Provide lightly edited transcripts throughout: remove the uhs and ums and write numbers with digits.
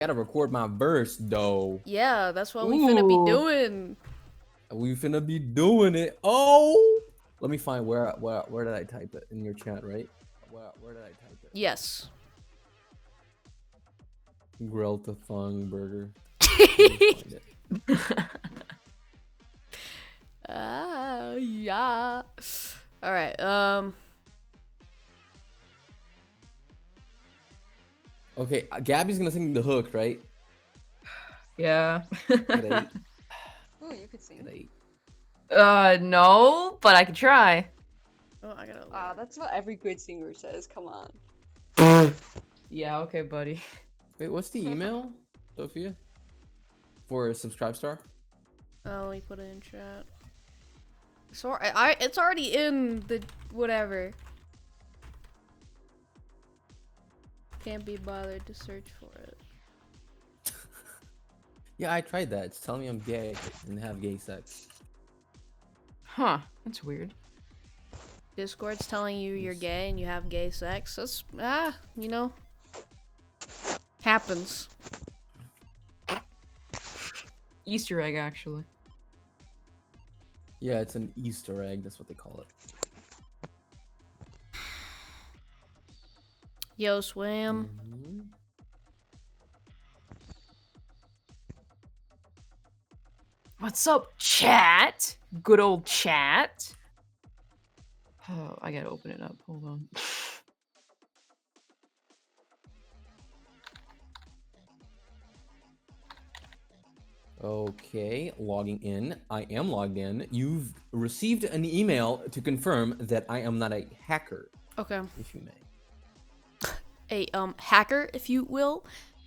Gotta record my verse though. Yeah, that's what we finna be doing. We finna be doing it. Oh, let me find where did I type it in your chat, right? Where did I type it? Yes. Grilled to thong burger. Yeah. All right. Okay, Gabby's gonna sing the hook, right? Yeah. At 8. Oh, you could sing. At 8. No, but I could try. Oh, I gotta. That's what every good singer says. Come on. Yeah, okay, buddy. Wait, what's the email, Sophia? For a subscribe star? Oh, let me put it in chat. So it's already in the whatever. Can't be bothered to search for it. Yeah, I tried that. It's telling me I'm gay and have gay sex. Huh, that's weird. Discord's telling you you're gay and you have gay sex. That's you know, happens. Easter egg, actually. Yeah, it's an Easter egg. That's what they call it. Yo, Swam. Mhm. What's up, chat? Good old chat. Oh, I gotta open it up. Hold on. Okay, logging in. I am logged in. You've received an email to confirm that I am not a hacker, Okay. if you may. A hacker, if you will.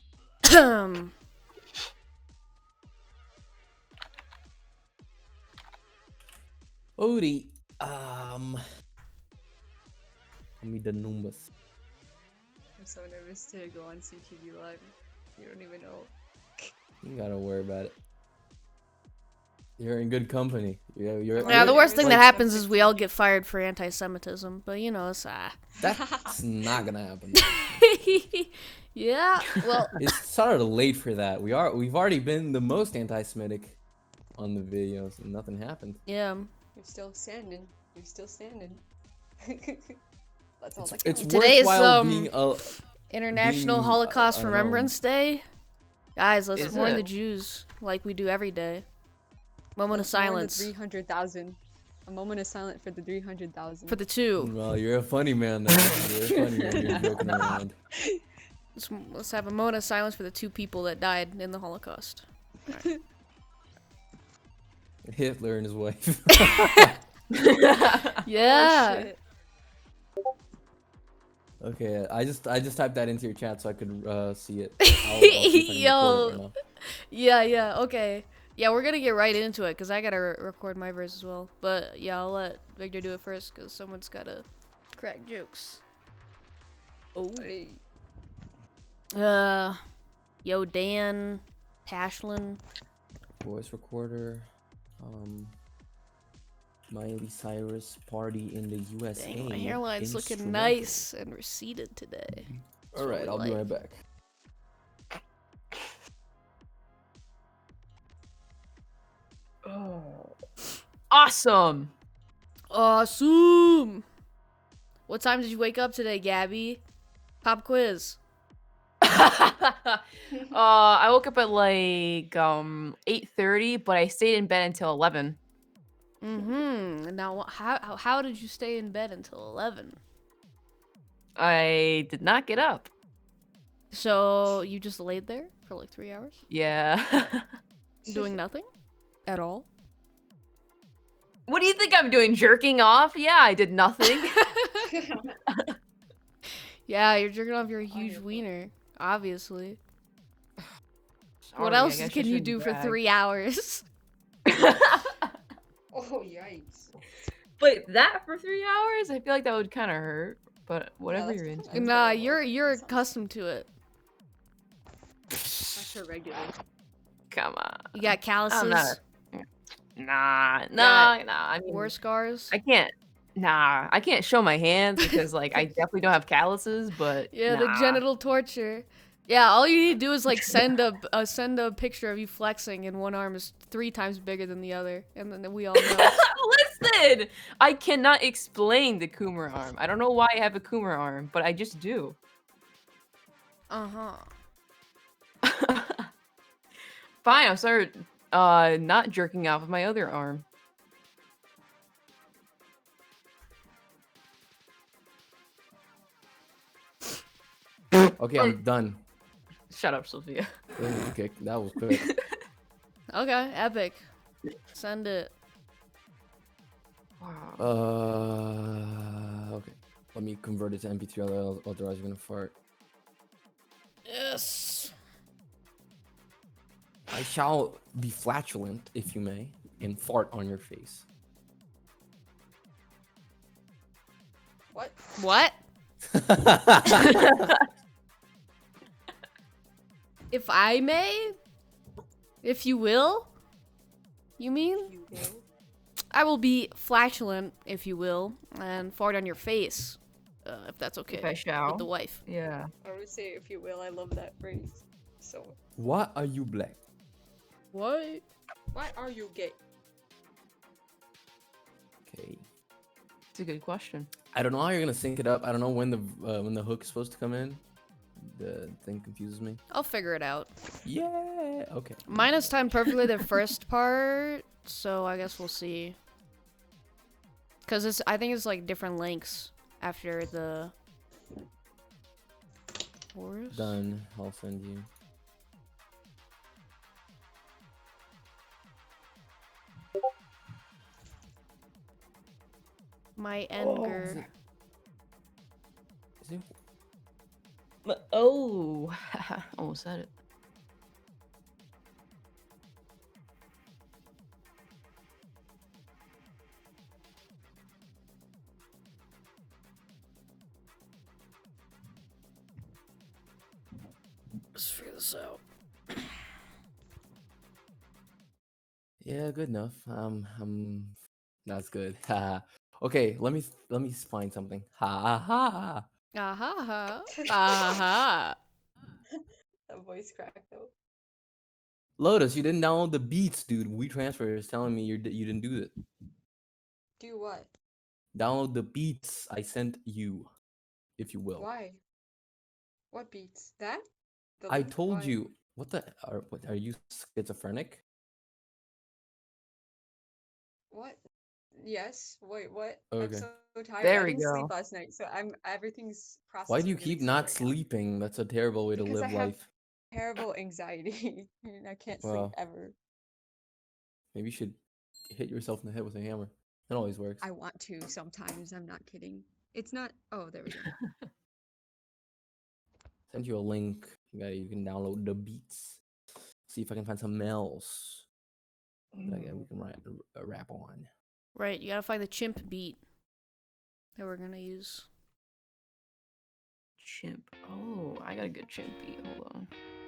Odie, tell me the numbers. I'm so nervous to go on CTV Live. You don't even know. You gotta worry about it. You're in good company. You're Yeah, the worst thing that like, happens is we all get fired for anti-Semitism, but you know, it's That's not gonna happen. Yeah, well, It's sort of late for that. We've already been the most anti-Semitic on the videos, and nothing happened. yeah. You're still standing. You're still standing. That's all that It's counts. Today is, worthwhile being International being, Holocaust I don't Remembrance Day. Guys, let's Is mourn it? the Jews like we do every day. Moment of Let's mourn silence The 300,000. A moment of silence for the 300,000. for the two. Well, you're a funny man, though. You're a funny man. You're joking around. Let's have a moment of silence for the two people that died in the Holocaust. Hitler and his wife. Yeah. Oh, shit. Okay, I just typed that into your chat so I could see it. I'll see if I can record it Yo. right now. Yeah, okay. Yeah, we're gonna get right into it because I gotta record my verse as well. But yeah, I'll let Victor do it first because someone's gotta crack jokes. Oh. Hey. Yo, Dan, Tashlin. Voice recorder. Miley Cyrus party in the USA. Dang, my hairline's looking Instrumental. nice and receded today. All right, I'll be right back. Oh. Awesome. Awesome. What time did you wake up today, Gabby? Pop quiz. I woke up at like 8:30, but I stayed in bed until 11. Now, how did you stay in bed until 11? I did not get up. So you just laid there for like 3 hours, Yeah. doing nothing at all? What do you think I'm doing? Jerking off? Yeah, I did nothing. Yeah, you're jerking off your huge wiener, obviously. What Sorry, I else guess I can you shouldn't do for brag. 3 hours? Oh, yikes. But that for 3 hours? I feel like that would kind of hurt. But whatever that's you're kinda into. nice. Nah, Enjoyable. you're Sounds- accustomed to it. That's her regular. Come on. You got calluses, I'm not. Nah. I mean, war scars. I can't. Nah, I can't show my hands because like I definitely don't have calluses. But Yeah, nah. the genital torture. Yeah, all you need to do is like send a picture of you flexing, and one arm is 3 times bigger than the other, and then we all know. Listen, I cannot explain the Coomer arm. I don't know why I have a Coomer arm, but I just do. Uh-huh. Fine, I'll start not jerking off with my other arm. Okay, I'm done. Shut up, Sophia. Okay, that was quick. Okay, epic. Send it. Wow. Okay. Let me convert it to MP3, otherwise you're gonna fart. Yes. I shall be flatulent, if you may, and fart on your face. What? What? If I may? If you will? You mean? You will? I will be flatulent, if you will, and fart on your face. If that's okay. If I shall. With the wife. Yeah. I would say if you will. I love that phrase. So, Why are you black? What? why are you gay? Okay. It's a good question. I don't know how you're gonna sync it up. I don't know when the hook is supposed to come in. The thing confuses me. I'll figure it out. Yeah. Okay. Mine has timed perfectly the first part, so I guess we'll see. Cause I think it's like different links after the chorus. Done. I'll send you. My anger. Is it? Oh, almost said it. Let's figure this out. Yeah, good enough. That's good. Okay, let me find something. Ha ha. Aha ha. Aha. That voice crack though. Lotus, you didn't download the beats, dude. WeTransfer is telling me you didn't do it. Do what? Download the beats I sent you, if you will. Why? What beats? That? The I link? told Why? you. What are you schizophrenic? What? Yes. Wait, what? Okay. I'm so tired. There I we didn't sleep go. last night, so everything's processing. Why do you really keep slow not right now. sleeping? That's a terrible way to Because live I have life. terrible anxiety. And I can't sleep Well. ever. Maybe you should hit yourself in the head with a hammer. It always works. I want to sometimes. I'm not kidding. It's not. Oh, there we go. Send you a link. You can download the beats. See if I can find some else that we can rap on. Right, you gotta find the chimp beat that we're gonna use. Chimp. Oh, I got a good chimp beat. Hold on.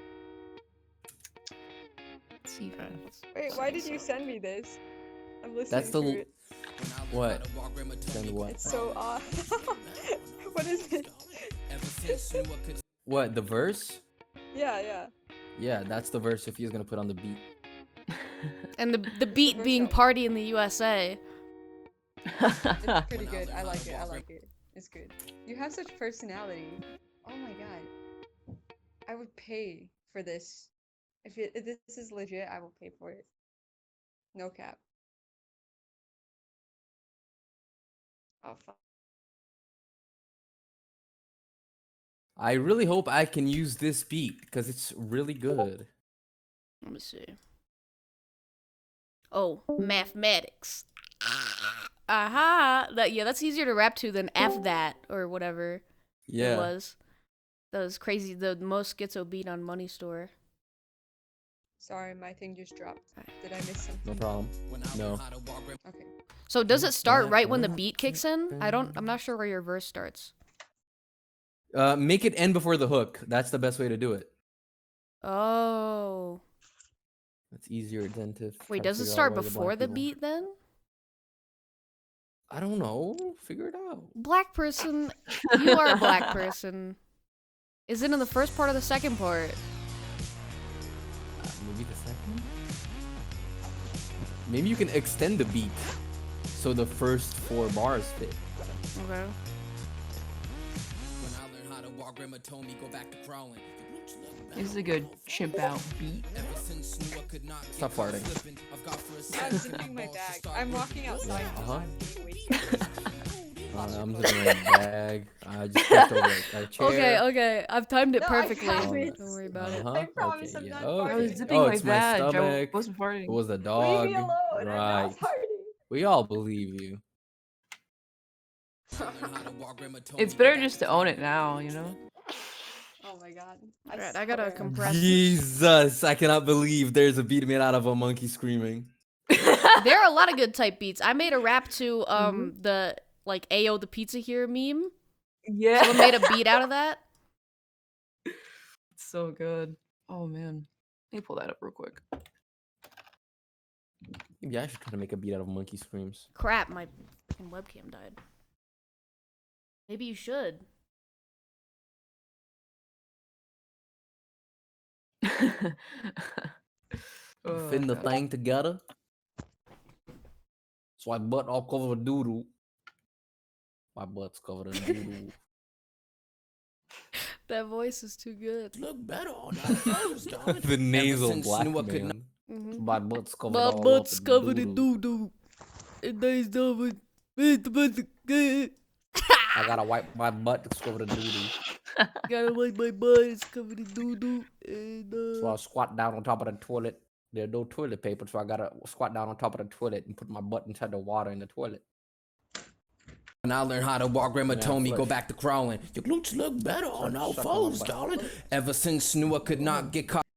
Let's see if I... Wait, why did you send me this? I'm listening That's the to it. what? Send what? It's so odd. What is it? What, the verse? Yeah. Yeah, that's the verse Sophia's gonna put on the beat. And the beat being Verse. Party in the USA. It's pretty good. I like it. It's good. You have such personality. Oh my god. I would pay for this. If this is legit, I will pay for it. No cap. Oh fuck. I really hope I can use this beat because it's really good. Let me see. Oh, mathematics. Aha! That's easier to rap to than F that or whatever it Yeah. was. That was crazy. The most schizo beat on Money Store. Sorry, my thing just dropped. Did I miss something? No problem. No. Okay. So does it start right when the beat kicks in? I'm not sure where your verse starts. Make it end before the hook. That's the best way to do it. Oh. It's easier than to. try Wait, to does it figure out start why the before black the people- beat then? I don't know. Figure it out. Black person, you are a black person. Is it in the first part or the second part? Maybe the second? Maybe you can extend the beat so the first 4 bars fit. Okay. This is a good chimp out beat. Stop farting. I'm zipping my bag. I'm walking outside. Uh-huh. Wait. I'm zipping my bag. I just pushed over a chair. Okay. I've timed it No, I perfectly. promise. Don't worry about it. Uh-huh. I promise okay, I'm yeah. not Okay. I was farting. zipping Oh, my it's my badge. I stomach. wasn't farting. It was the Leave dog. me alone. I'm Right. not farting. We all believe you. It's better just to own it now, you know? Oh my god. Alright, I gotta swear. compress this. Jesus, I cannot believe there's a beat made out of a monkey screaming. There are a lot of good type beats. I made a rap to the like Ayo the pizza here meme. Yeah. Someone made a beat out of that. It's so good. Oh man. Let me pull that up real quick. Maybe I should try to make a beat out of monkey screams. Crap, my fucking webcam died. Maybe you should. Oh, Fitting the God. thing together. So my butt all covered with doodle. My butt's covered in doodle. That voice is too good. Look better on that. The nasal black man. Mhm. My butt's covered My all butt's up covered in doodle. doo doo. And there's no I gotta wipe my butt that's covered in doodle. Gotta wipe my butt, it's covered in doo doo. And So I squat down on top of the toilet. There's no toilet paper, so I gotta squat down on top of the toilet and put my butt inside the water in the toilet. When I learned how to walk, Grandma Yeah, told me go flush. back to crawling. Your glutes look better on all Suck on my fours, butt. darling. Ever since knew I could not get caught.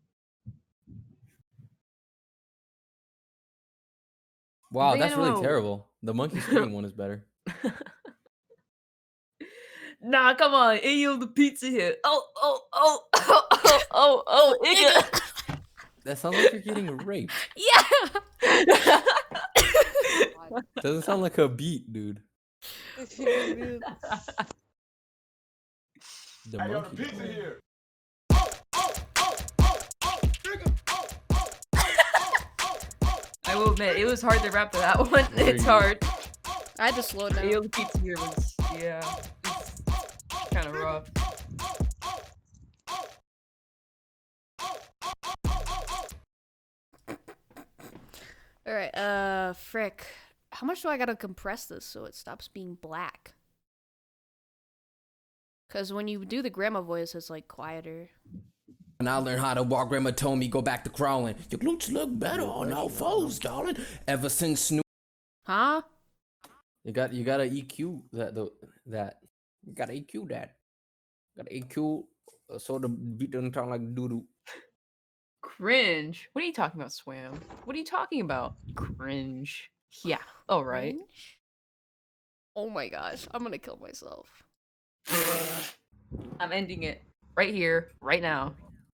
Wow, They that's really know. terrible. The monkey screaming one is better. Nah, come on. Ayo the pizza here. Oh, Igga. That sounds like you're getting raped. yeah. Doesn't sound like a beat, dude. The monkey. I will admit, it was hard to rap to that one. There It's you- hard. I had to slow it down. Ayo the pizza here was, yeah. It's kind of rough. Alright, frick. How much do I gotta compress this so it stops being black? Cause when you do the grandma voice, it's like quieter. When I learned how to walk, Grandma told me go back to crawling. Your glutes look better on all fours, darling. Ever since knew. Huh? You gotta EQ that you gotta EQ that. Gotta EQ so the beat doesn't sound like doo doo. Cringe. What are you talking about, Swam? What are you talking about? Cringe. Yeah. All right. Cringe? Oh my gosh, I'm gonna kill myself. I'm ending it right here, right now.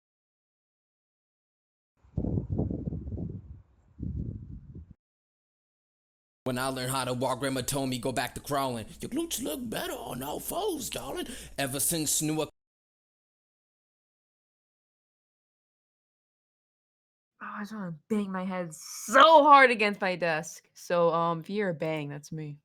When I learned how to walk, Grandma told me go back to crawling. Your glutes look better on all fours, darling. Ever since knew I. Oh, I just want to bang my head so hard against my desk. So, if you hear a bang, that's me.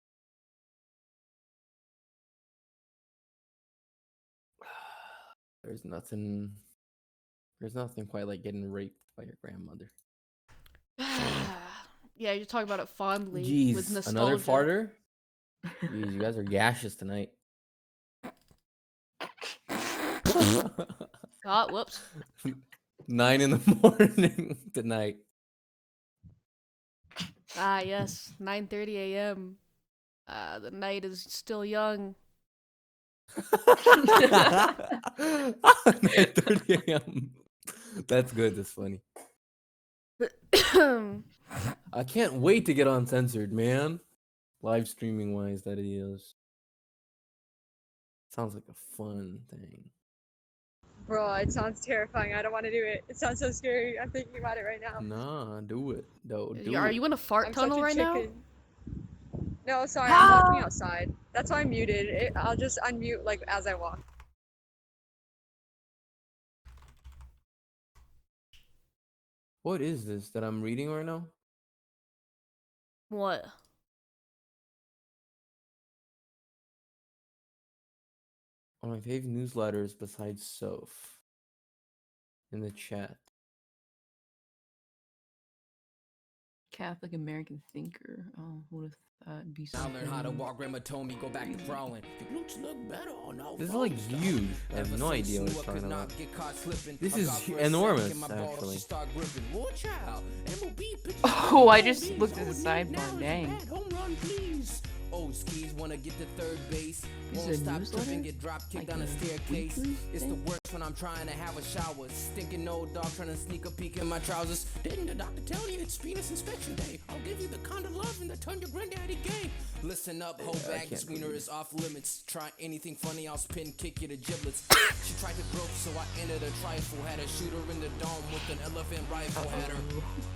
There's nothing quite like getting raped by your grandmother. Yeah, you talk about it fondly with Jeez, nostalgia. another farter? Jeez, you guys are gaseous tonight. God, whoops. 9 in the morning tonight. Ah, yes, 9:30 a.m. The night is still young. 9:30 a.m. That's good. That's funny. I can't wait to get uncensored, man. Live streaming wise, that is. Sounds like a fun thing. Bro, it sounds terrifying. I don't want to do it. It sounds so scary. I'm thinking about it right now. Nah, do it. Do Are it. you in a fart I'm tunnel such a right now? chicken. No, sorry, I'm walking outside. That's why I'm muted. I'll just unmute like as I walk. What is this that I'm reading right now? What? On my favorite newsletters besides Soph. In the chat. Catholic American thinker. Oh, what if that'd be I something? learned how to walk, grandma told me go back to crawling. Your glutes look better on no This is like foes, huge. I have Ever no since idea what knew it's I could talking not about. get caught slipping, This I is got for a enormous, second, my balls actually. just start gripping. Whoa, child. MLB pitches Oh, I couldn't just hold looked these. at the All we need sidebar, now is a dang. bad home run, please. Old skis wanna get to third base. Is Won't it a stop newsletter? tripping, get drop kicked Like down a a staircase. weekly It's the thing? worst when I'm trying to have a shower. Stinking old dog trying to sneak a peek in my trousers. Didn't the doctor tell you it's penis inspection day? I'll give you the kind of love and the turn your granddaddy gay. Listen up, whole I bag can't screener believe is off limits. Try anything funny, I'll spin kick you to giblets. She tried to grope, so I entered a trifle. Had a shooter in the dome with an elephant rifle. Had her.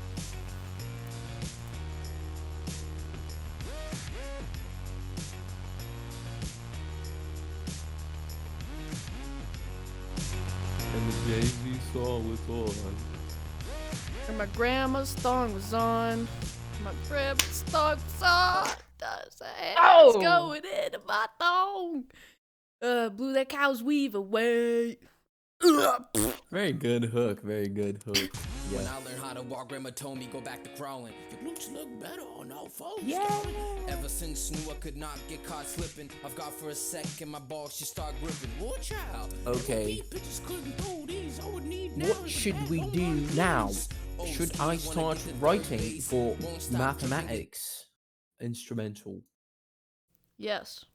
And the Jay-Z song was on. And my grandma's thong was on. My grandma's thong was on. Oh! It's going into my thong. Blew that cow's weave away. Very good hook. Very good hook. When Yeah. I learned how to walk, grandma told me go back to crawling. Your glutes look better on all foes. Yeah. darling. Ever since knew I could not get caught slipping, I've got for a second my balls she start gripping. Whoa, child. Okay. MLB pitchers couldn't throw these. All we need now What is a should bad we home do run, now? please. Old Should skis I wanna start get to third writing base. for Won't stop tripping, get mathematics instrumental? Yes.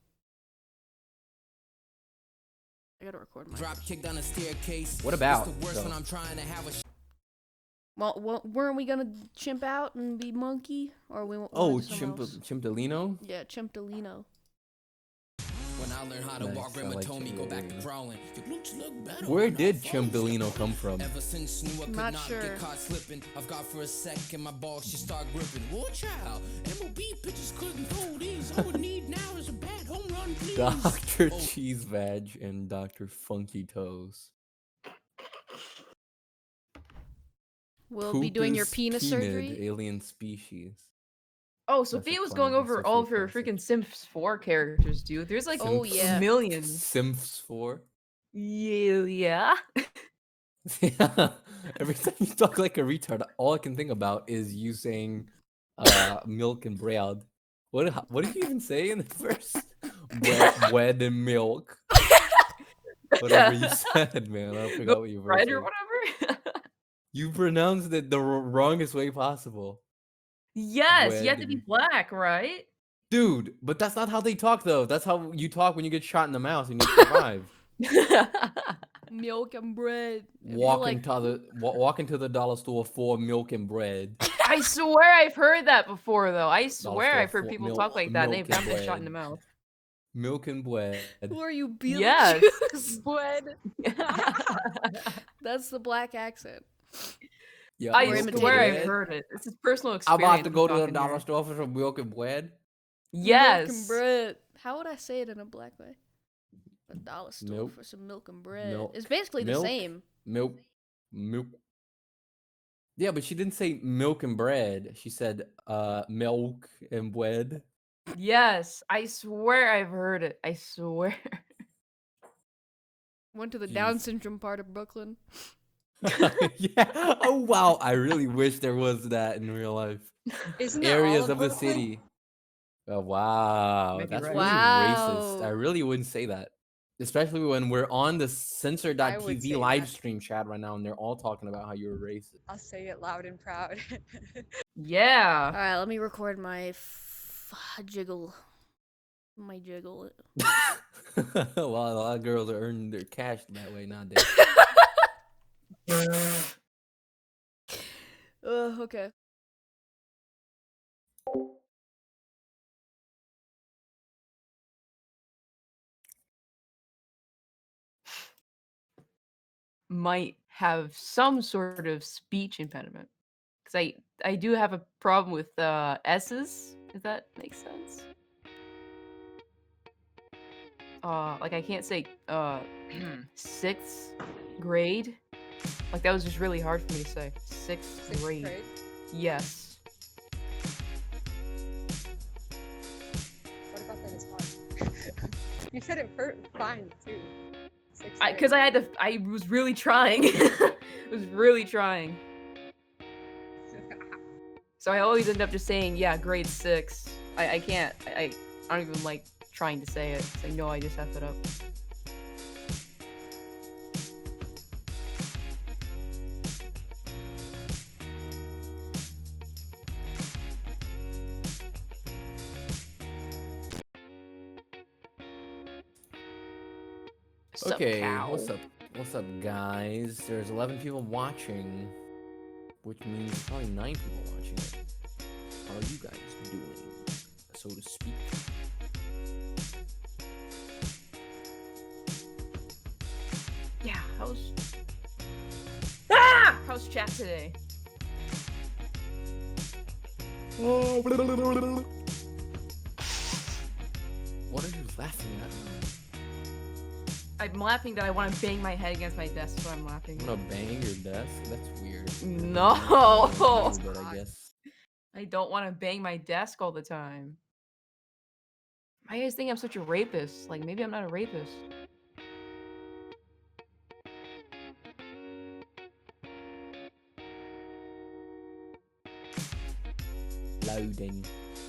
I gotta record my. drop kick down a staircase. What about, It's the worst when though? I'm trying to have a Well, weren't we gonna chimp out and be monkey? Or we want Oh, something else? Chimpdolino? Yeah, Chimpdolino. When I learned how to Nice, walk, I grandma like told me go back to Chimpdolino. crawling. Your glutes look better Where on all did foes, Chimpdolino darling. come from? Ever since knew I could Not not sure. get caught slipping, I've got for a second my balls she start gripping. Whoa, child. MLB pitchers couldn't throw these. All we need now is a bad home run, please. Dr. Oh. Cheese Vag and Dr. Funky Toes. We'll be doing your Pupus penis penid surgery. alien species. Oh, That's Sophia a was going clown, over Sophia all of her Classic. freaking Sims 4 characters, dude. There's like Oh, yeah. millions. Sims 4? Yeah. Every time you talk like a retard, all I can think about is you saying milk and bread. What did you even say in the first? Bread and milk. Whatever you said, man. I forgot what you were Bread saying. or whatever. You pronounced it the wrongest way possible. Yes, you have Bread to be and- black, right? Dude, but that's not how they talk though. That's how you talk when you get shot in the mouth and you survive. Milk and bread. If you're walk like, into the dollar store for milk and bread. I swear I've heard that before, though. I swear store I've heard for people milk- talk like that and milk they've and not been shot in the bread. mouth. Milk and bread. who are you, Beetlejuice? Yes. Bread. That's the black accent. Yeah, I Or milk and imitating swear I've bread. heard it. This is personal I'm experience. about to go to the talking dollar here. store for some milk and bread. Yes. Milk and bread. How would I say it in a black way? A dollar store Milk. for some milk and bread. Milk. It's basically the Milk. same. Milk. Yeah, but she didn't say milk and bread. She said milk and bread. Yes. I swear I've heard it. I swear. Went to the Down Jeez. syndrome part of Brooklyn. Yeah. Oh wow. I really wish there was that in real life. Isn't that Areas all of the Brooklyn? city. Oh wow. Maybe That's right. really racist. I Wow. really wouldn't say that. Especially when we're on the I would censor.tv say live that. stream chat right now and they're all talking about how you're racist. I'll say it loud and proud. Yeah. Alright, let me record my jiggle. My jiggle. Well, a lot of girls are earning their cash that way nowadays. Okay. Might have some sort of speech impediment. Because I do have a problem with S's, if that makes sense. Like I can't say 6th grade Like that was just really hard for me to say. Sixth Sixth grade. grade? Yes. What about that is hard? You said it fine too. Sixth Because I was really trying. I was really trying. So I always end up just saying, yeah, grade 6. I can't, I don't even like trying to say it. So no, I just F it up. Sup, Okay, cow? what's up? What's up, guys? There's 11 people watching, which means probably 9 people watching it. How are you guys doing, so to speak? Yeah, how's chat today? What are you laughing at? I'm laughing that I want to bang my head against my desk, so I'm laughing. I'm gonna bang your desk? That's weird. No. But I guess. I don't want to bang my desk all the time. I guys think I'm such a rapist. Like, maybe I'm not a rapist. Loading.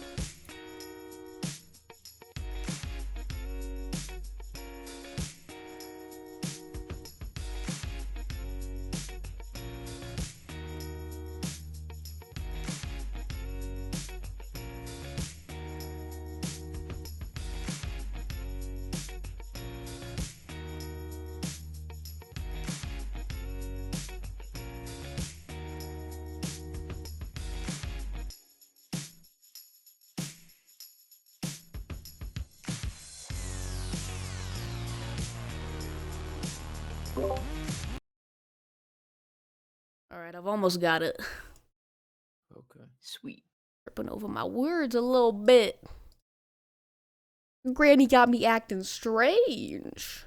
Alright, I've almost got it. Okay. Sweet. Tripping over my words a little bit. Granny got me acting strange.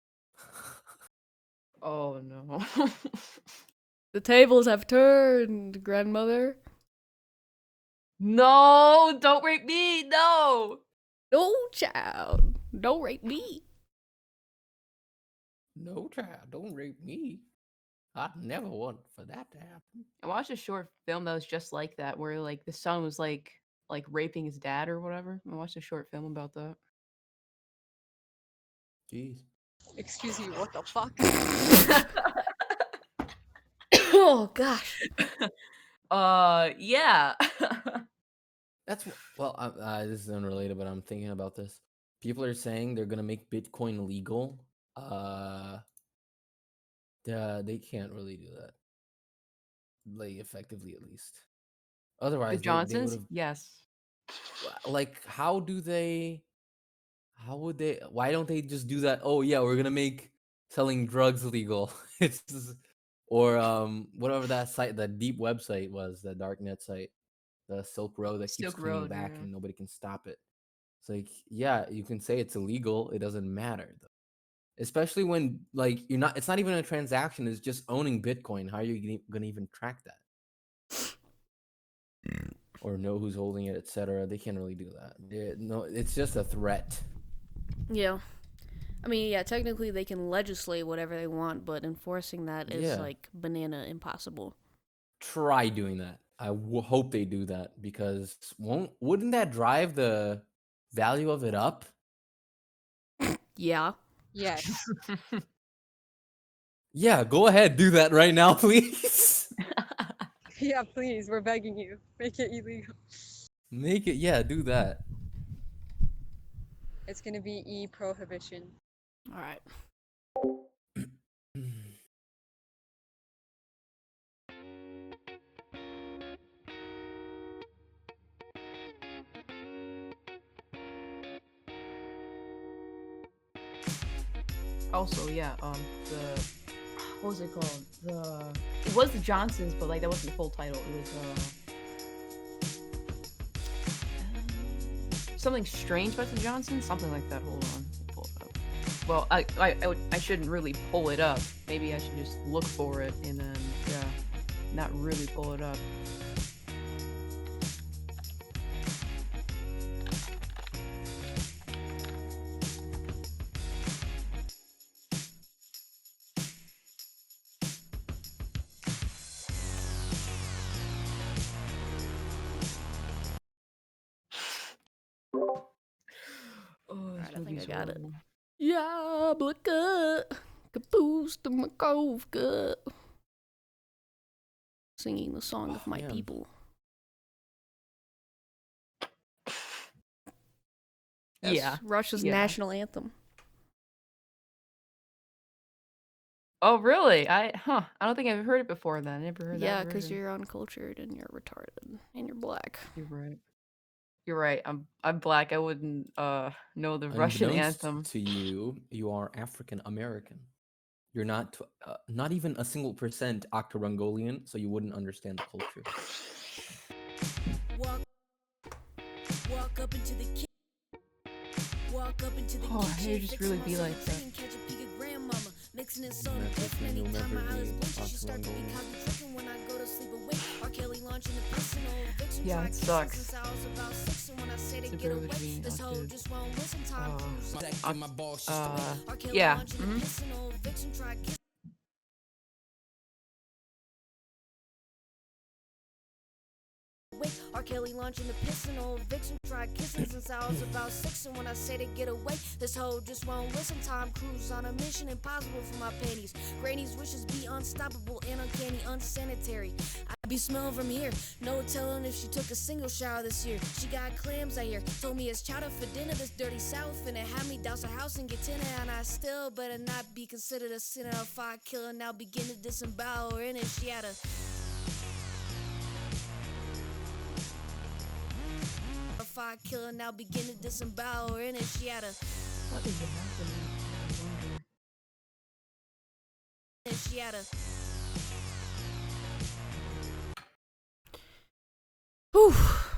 Oh no. The tables have turned, grandmother. No, don't rape me. No. No, child. Don't rape me. No, child, don't rape me. I'd never want for that to happen. I watched a short film that was just like that, where like the son was like raping his dad or whatever. I watched a short film about that. Jeez. Excuse me, what the fuck? Oh, gosh. Yeah. That's well. This is unrelated, but I'm thinking about this. People are saying they're gonna make Bitcoin legal. They can't really do that, like effectively at least. The Otherwise, they Johnsons? would Yes. have. Like, how do they? How would they? Why don't they just do that? Oh yeah, we're gonna make selling drugs legal. It's just, or whatever that site, that deep website was, the darknet site, the Silk Road that keeps Silk coming Road, back yeah. and nobody can stop it. It's like, yeah, you can say it's illegal. It doesn't matter though. Especially when like you're not. It's not even a transaction. It's just owning Bitcoin. How are you gonna even track that? Or know who's holding it, etc. They can't really do that. No, it's just a threat. Yeah. I mean, yeah, technically they can legislate whatever they want, but enforcing that is, Yeah. like, banana impossible. Try doing that. I hope they do that because wouldn't that drive the value of it up? Yeah. Yes. Yeah, go ahead, do that right now, please. Yeah, please, we're begging you. Make it illegal. Make it, yeah, do that. It's gonna be e-prohibition. Alright. Also, yeah, what was it called? It was the Johnsons, but like that wasn't the full title. It was something strange about the Johnsons, something like that. Hold on, pull it up. Well, I shouldn't really pull it up. Maybe I should just look for it and then yeah, not really pull it up. Oh, Alright, this I think movie's I got it. horrible. Jablika, caboose to Makovka. Singing the song of Oh, my man. people. Yeah. Russia's yeah. national anthem. Oh, really? I don't think I've heard it before then. I never heard Yeah, that because version. you're uncultured and you're retarded and you're black. You're right. You're right. I'm black. I wouldn't know the Russian Unbeknownst anthem. to you, you are African American. You're not even a single percent Octorungolian, so you wouldn't understand the culture. Walk up into the kitchen. Walk up into the Oh, kitchen. I just fix really my be like something, that. catch a peek at grandmama. Mixing in That's something the different. thing, you'll Anytime never my eyes be blink, she start to be Octorungolian. cosby tricking when I go to sleep awake. R. Kelly launching the piston old vixen. Yeah, try it kissing sucks. since I was about 6, and when I say to It's a get away, privilege being this hoe haunted. just won't listen. Tom Cruise. Protecting my balls, she's R. Kelly yeah. launching the piston old vixen. Try kissing. R. Kelly launching the piston old vixen. Tried kissing since I was about 6, and when I say to get away, this hoe just won't listen. Tom Cruise on a mission impossible for my panties. Granny's wishes be unstoppable and uncanny, unsanitary. I be smelling from here, no telling if she took a single shower this year. She got clams I hear, told me it's chowder for dinner. This dirty south, and it had me douse a house and get tinner. And I still better not be considered a sinner. If I kill her now, begin to disembowel her in it. She had a If I kill her now, begin to disembowel her in it. She had a What is happening? I wonder. she had a Whew.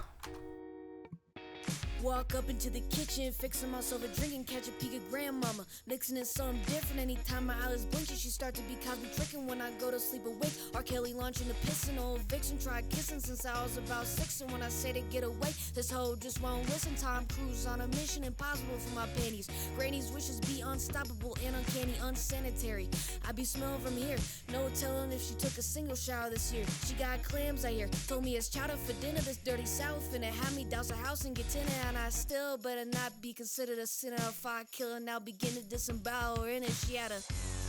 Walk up into the kitchen, fixing myself a drink and catch a peek at grandmama. Mixing in something different anytime my eyes blinking. She start to be Cosby tricking when I go to sleep awake. R. Kelly launching the piston, old vixen. Tried kissing since I was about 6, and when I say to get away, this hoe just won't listen. Tom Cruise on a mission impossible for my panties. Granny's wishes be unstoppable and uncanny, unsanitary. I be smelling from here, no telling if she took a single shower this year. She got clams I hear, told me it's chowder for dinner. This dirty south, and it had me douse a house and get tinner. And I still better not be considered a sinner. If I kill her now, begin to disembowel her in it. She had a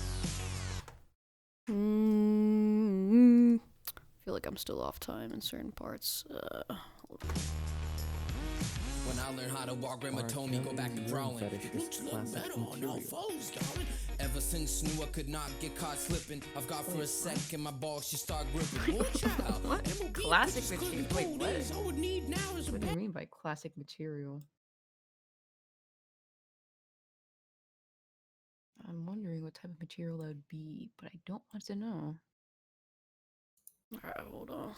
I feel like I'm still off time in certain parts. When I learned how to walk, Grandma told me go back to growing. Fetish Looks is look classic better on our material. foes, darling. Ever since knew I could not get caught slipping, I've got for a second my balls she start gripping. What child? What? MOB Classic pictures couldn't material? Wait, hold what? these. All we need now is a What do you mean by classic material? I'm wondering what type of material that would be, but I don't want to know. Alright, hold on.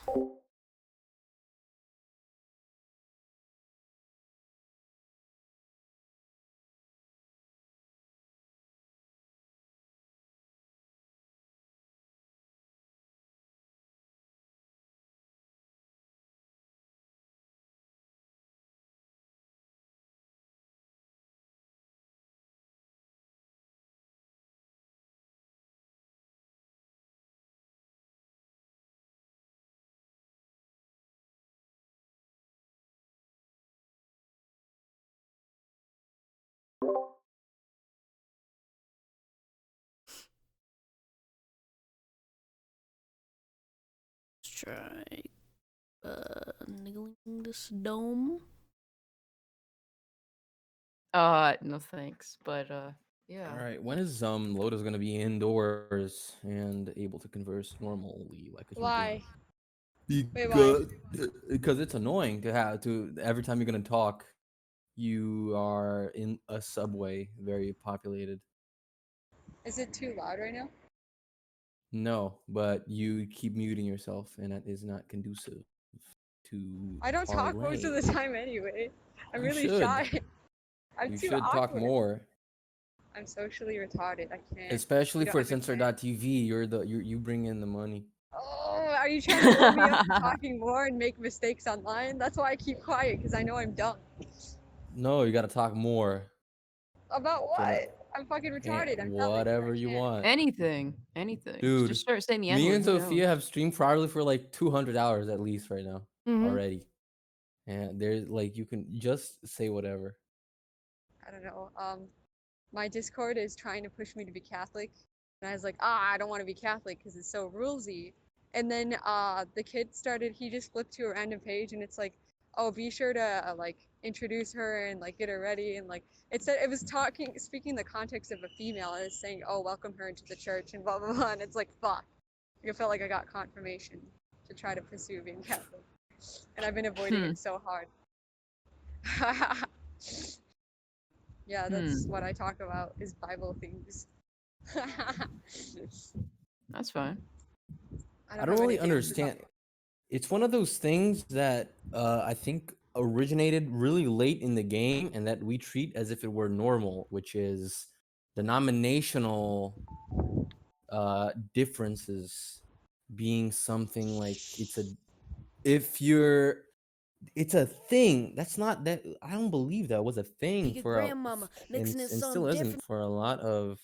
Let's try niggling this dome. No thanks, but yeah. All right, when is Loda's gonna be indoors and able to converse normally like a Why? human? Wait, why? Because it's annoying to have to every time you're gonna talk, you are in a subway, very populated. Is it too loud right now? No, but you keep muting yourself, and that is not conducive to. I don't talk most of the parlay. time anyway. I'm You really should. shy. I'm You too should talk awkward. more. I'm socially retarded. I can't. Especially You don't for understand. Censor.tv, you bring in the money. Oh, are you trying to warm me up to talking more and make mistakes online? That's why I keep quiet, because I know I'm dumb. No, you gotta talk more. About Get a- what? I'm fucking retarded. I'm dumb. Whatever you want. Anything. Dude, Just start saying the me N-word. and Who Sophia knows? have streamed probably for like 200 hours at least right now Mm-hmm. already. And there's like, you can just say whatever. I don't know. My Discord is trying to push me to be Catholic, and I was like, I don't want to be Catholic because it's so rulesy. And then the kid started. He just flipped to a random page, and it's like, oh, be sure to like introduce her and like get her ready, and like it said it was speaking the context of a female, and it's saying, oh, welcome her into the church and blah blah blah. And it's like, fuck. I felt like I got confirmation to try to pursue being Catholic, and I've been avoiding it so hard. Yeah, that's what I talk about is Bible things. That's fine. I have don't really anything else to talk understand. about. It's one of those things that I think originated really late in the game and that we treat as if it were normal, which is denominational differences being something like if you're it's a thing. That's not that I don't believe that was a thing Peek a for grandmama, mixing in and something still isn't different. for a lot of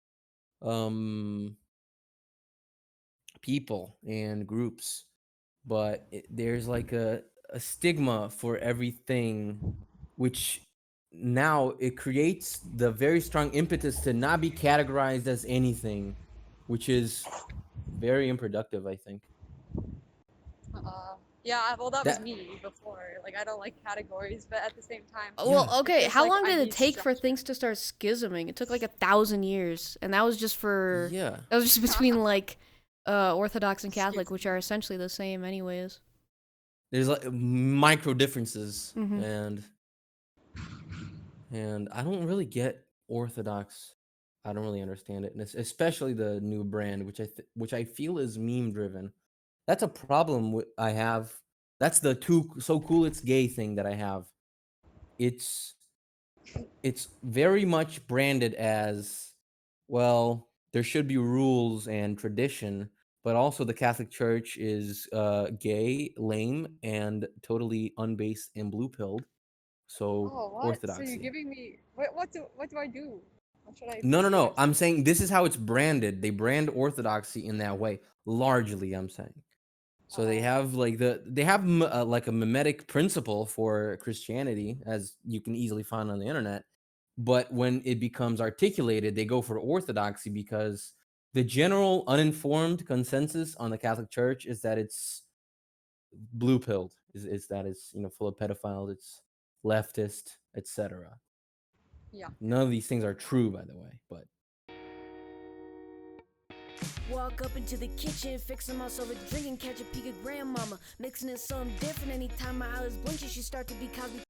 people and groups, but there's like a stigma for everything, which now it creates the very strong impetus to not be categorized as anything, which is very unproductive, I think. Yeah, well, that was That me before. Like, I don't like categories, but at the same time, Well, yeah, it okay. feels How like long I did it need take for structure. things to start schisming? It took like 1,000 years, and that was just for yeah. that was just between like Orthodox and Catholic, Excuse which me. are essentially the same, anyways. There's like micro differences, Mhm. and I don't really get Orthodox. I don't really understand it, and especially the new brand, which I feel is meme driven. That's a problem I have. That's the so cool it's gay thing that I have. It's very much branded as, well, there should be rules and tradition, but also the Catholic Church is gay, lame, and totally unbased and blue pilled. So Oh, what? So you're orthodoxy. giving me what do I do? What should I No, no, pursue no. as? I'm saying this is how it's branded. They brand orthodoxy in that way, largely. I'm saying. So they Oh, have like like a mimetic principle for Christianity, as you can easily find on the internet. But when it becomes articulated, they go for orthodoxy because the general uninformed consensus on the Catholic Church is that it's blue pilled, is that it's full of pedophiles, it's leftist, etc. yeah. None of these things are true, by the way, but Walk up into the kitchen, fixing myself a drink and catch a peek of grandmama. Mixing in something different anytime my eyelids blink and she start to be Cosby.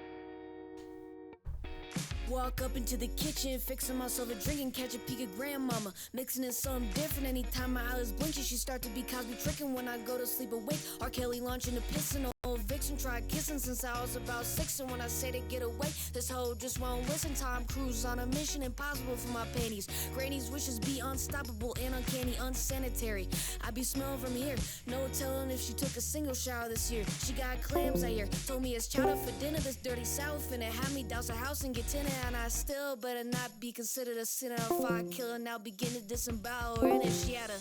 Walk up into the kitchen, fixing myself a drink and catch a peek of grandmama. Mixing in something different anytime my eyelids blink and she start to be Cosby tricking when I go to sleep awake. R. Kelly launching the pissin'. Old Vixen tried kissing since I was about 6, and when I say to get away, this hoe just won't listen. Tom Cruise on a mission impossible for my panties. Granny's wishes be unstoppable and uncanny, unsanitary. I be smelling from here, no telling if she took a single shower this year. She got clams, I hear, told me it's chowder for dinner. This dirty south finna have me douse a house and get tinted, and I still better not be considered a sinner. If I kill her now, begin to disembowel her, and if she had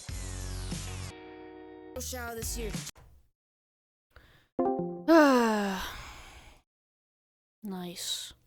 a shower this year. Nice.